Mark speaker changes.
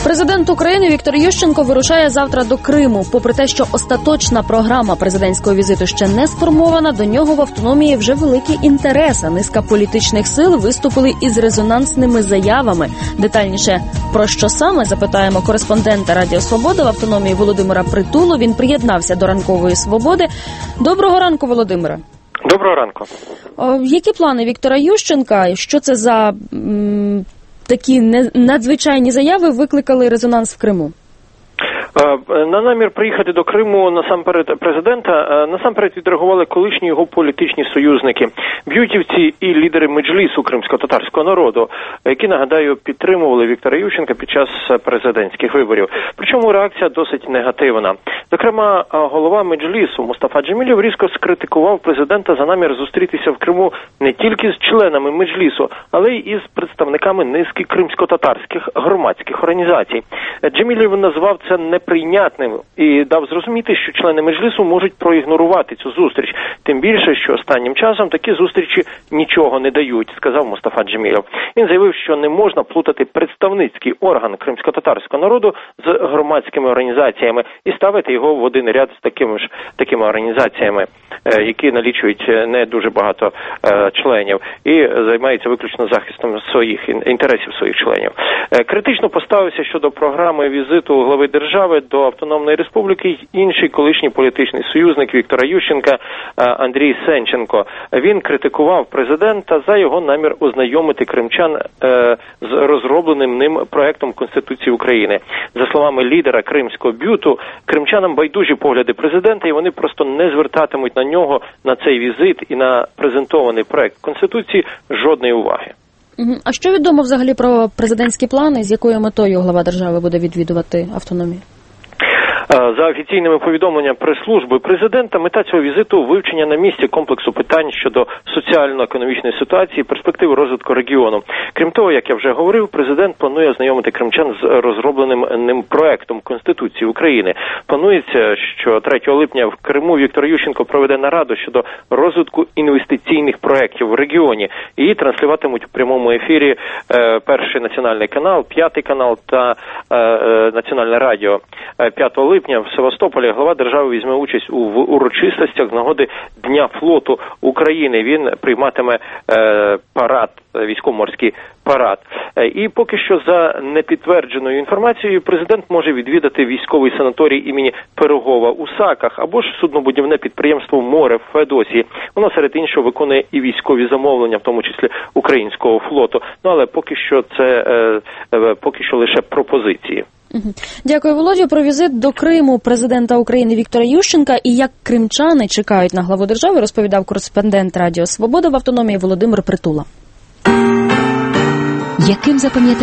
Speaker 1: Президент України Віктор Ющенко вирушає завтра до Криму. Попри те, що остаточна програма президентського візиту ще не сформована, до нього в автономії вже великий інтерес. А низка політичних сил виступили із резонансними заявами. Детальніше про що саме, запитаємо кореспондента Радіо Свобода в автономії Володимира Притулу. Він приєднався до ранкової свободи. Доброго ранку, Володимире.
Speaker 2: Доброго ранку.
Speaker 1: Які плани Віктора Ющенка? Що це за такі надзвичайні заяви викликали резонанс в Криму?
Speaker 2: На намір приїхати до Криму насамперед президента, насамперед відреагували колишні його політичні союзники, б'ютівці і лідери меджлісу кримсько-татарського народу, які, нагадаю, підтримували Віктора Ющенка під час президентських виборів. Причому реакція досить негативна. Зокрема, голова меджлісу Мустафа Джемілєв різко скритикував президента за намір зустрітися в Криму не тільки з членами меджлісу, але й із представниками низки кримсько-татарських громадських організацій. Джемілєв назвав це неприйнятним і дав зрозуміти, що члени меджлісу можуть проігнорувати цю зустріч. Тим більше, що останнім часом такі зустрічі нічого не дають, сказав Мустафа Джемілєв. Він заявив, що не можна плутати представницький орган кримсько-татарського народу з громадськими організаціями і ставити його в один ряд з такими організаціями, які налічують не дуже багато членів і займаються виключно захистом своїх інтересів своїх членів. Критично поставився щодо програми візиту глави держави до Автономної Республіки інший колишній політичний союзник Віктора Ющенка Андрій Сенченко. Він критикував президента за його намір ознайомити кримчан з розробленим ним проектом Конституції України. За словами лідера кримського б'юту, кримчанам байдужі погляди президента, і вони просто не звертатимуть на нього, на цей візит і на презентований проект Конституції жодної уваги.
Speaker 1: А що відомо взагалі про президентські плани, з якою метою глава держави буде відвідувати автономію?
Speaker 2: За офіційними повідомленнями прес-служби президента, мета цього візиту – вивчення на місці комплексу питань щодо соціально-економічної ситуації і перспективи розвитку регіону. Крім того, як я вже говорив, президент планує ознайомити кримчан з розробленим ним проектом Конституції України. Планується, що 3 липня в Криму Віктор Ющенко проведе нараду щодо розвитку інвестиційних проєктів в регіоні. Її транслюватимуть у прямому ефірі Перший національний канал, П'ятий канал та Національне радіо. 5 липня в Севастополі глава держави візьме участь у урочистостях з нагоди Дня флоту України. Він прийматиме парад, військово-морський парад. І поки що за непідтвердженою інформацією президент може відвідати військовий санаторій імені Пирогова у Саках або ж суднобудівне підприємство «Море» в Феодосії. Воно серед іншого виконує і військові замовлення, в тому числі українського флоту. Але поки що лише пропозиції.
Speaker 1: Дякую, Володю. Про візит до Криму президента України Віктора Ющенка і як кримчани чекають на главу держави, розповідав кореспондент Радіо Свобода в автономії Володимир Притула.
Speaker 3: Яким запам'ятається